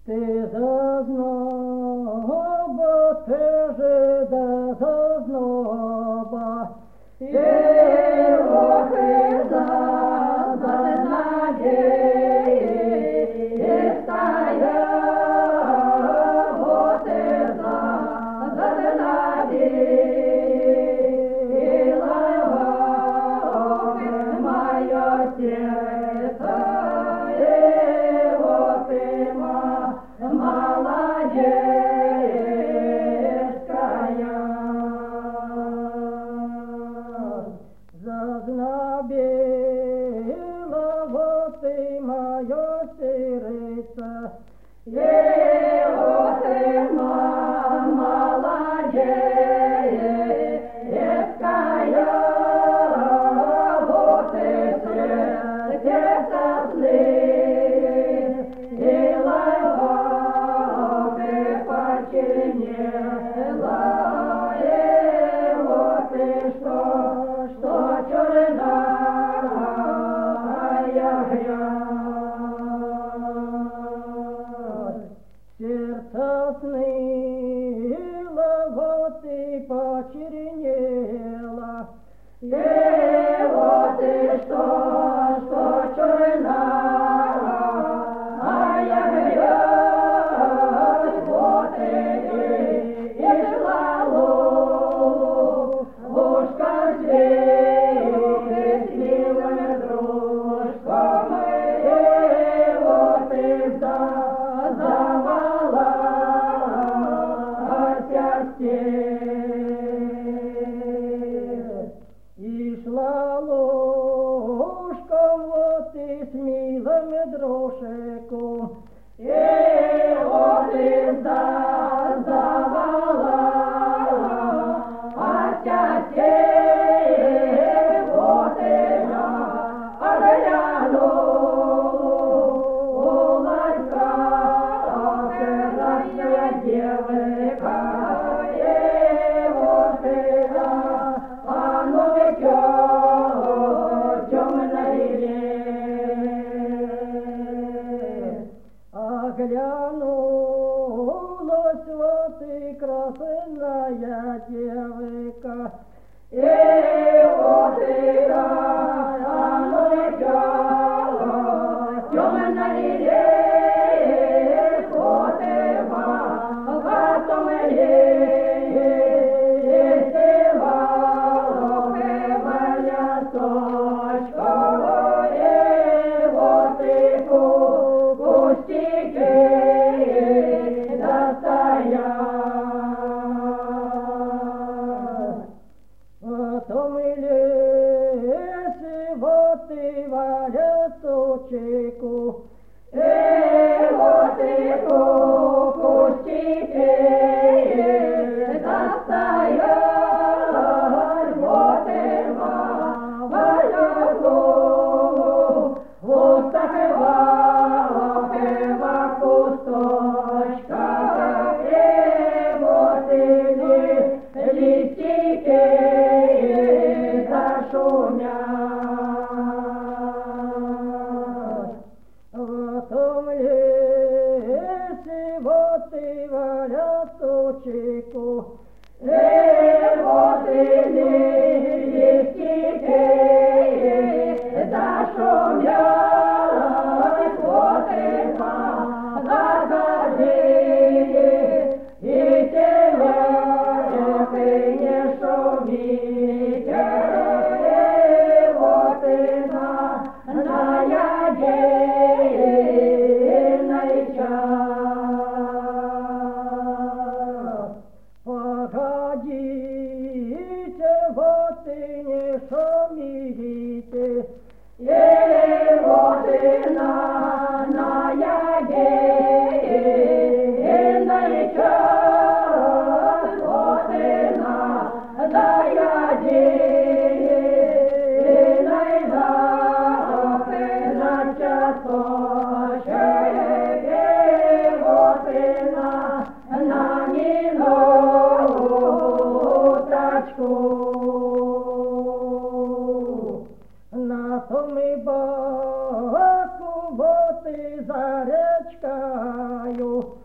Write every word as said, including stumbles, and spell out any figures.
Ти зазноба, ти жида зазноба, і охи надії, і стає, бо ти надії, і лавохи моє серце, і охи молодецкая. Зазнобила вот ты мое сердце, и вот ты молодецкая, вот ты сердце злые, и лавохи почернела, и вот ты что, что черная грязь. Сердце сныло, вот ты почернела, и вот ты что, что черная грязь. Вот ты и желала ложка злее, с милым дружком, и вот ты завала сердце. И шла ложком вот ты с милым дружком, и вот ты завала сердце. Вот и я огляну ласка, красная девочка, и вот и я, оно темный лес. Оглянулась вот и красная девочка, и вот и я, оно темный лес. Вот и в этом лесе лоховая сочка, и вот и кустики достоят. В том лесе вот и валят сучку, и вот и кустики достоят. Вот и валят вот так в кусточках, и вот и листики зашумят. В том лесе вот и валят сучку, и вот и листики зашумят. Вот и загорели, и телех, и не шумите, и вот и на ядерный час. Погодите, вот и не шумите, и вот и на, на ядерный час. Вот и на, на ядерный час, и на часочек, и знаю,